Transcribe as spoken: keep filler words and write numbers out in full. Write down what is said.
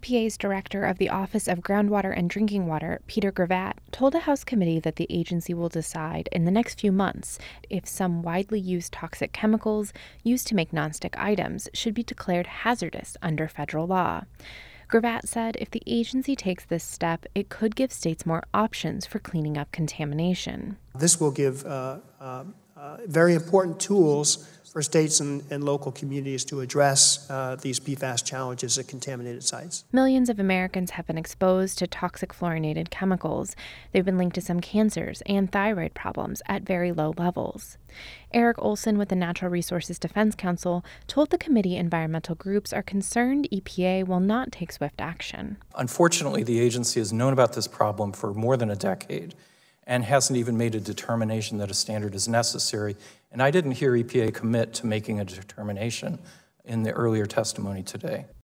P A's director of the Office of Groundwater and Drinking Water, Peter Gravatt, told a House committee that the agency will decide in the next few months if some widely used toxic chemicals used to make nonstick items should be declared hazardous under federal law. Gravatt said if the agency takes this step, it could give states more options for cleaning up contamination. This will give uh, uh, uh, very important tools for states and, and local communities to address uh, these P FAS challenges at contaminated sites. Millions of Americans have been exposed to toxic fluorinated chemicals. They've been linked to some cancers and thyroid problems at very low levels. Eric Olson with the Natural Resources Defense Council told the committee environmental groups are concerned E P A will not take swift action. Unfortunately, the agency has known about this problem for more than a decade and hasn't even made a determination that a standard is necessary. And I didn't hear E P A commit to making a determination in the earlier testimony today.